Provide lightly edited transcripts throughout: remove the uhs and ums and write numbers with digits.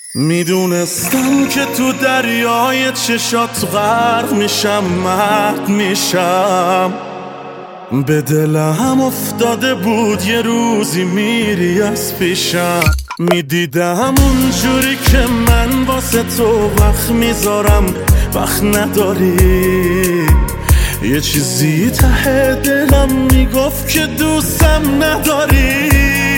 میدونستم که تو دریای چشات غرق میشم، مرد میشم. به دلم افتاده بود یه روزی میری از پیشم. میدیدم اونجوری که من واسه تو وقت میذارم، وقت نداری. یه چیزی ته دلم میگفت که دوستم نداری.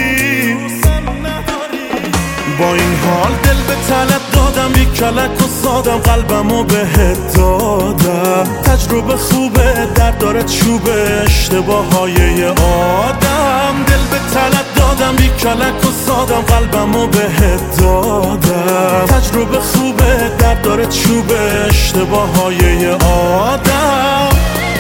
با این حال دل به طلب دادم، بی کلک و سادم قلبمو بهت دادم. تجربه خوبه، درد داره چوبه، اشتباههای یه آدم. دل به طلب دادم، بی کلک و سادم قلبمو بهت دادم. تجربه خوبه، درد داره چوبه، اشتباههای یه آدم.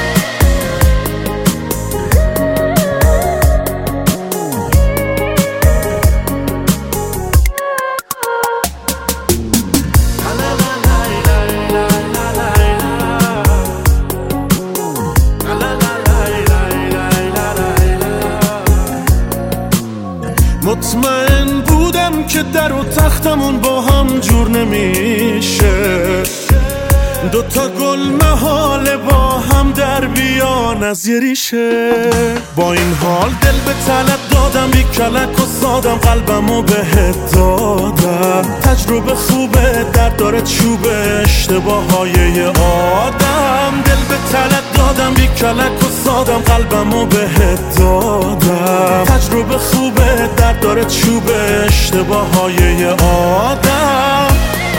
مطمئن بودم که در و تختمون با هم جور نمیشه. دوتا گل محاله با هم در بیان از یه ریشه. با این حال دل به طلب دادم، بی کلک و سادم قلبمو بهت دادم. تجربه خوبه، درد داره چوبه، اشتباههای یه آدم. دل به طلب دادم، بی کلک و سادم قلبمو بهت دادم. تجربه خوبه، درد داره چوبه، اشتباههای یه آدم.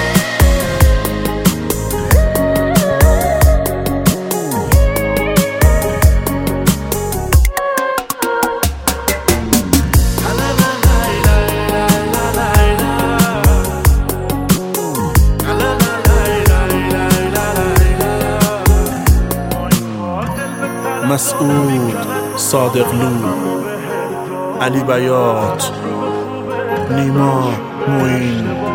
مسعود، صادقلو، علی بیات، نیما، معین.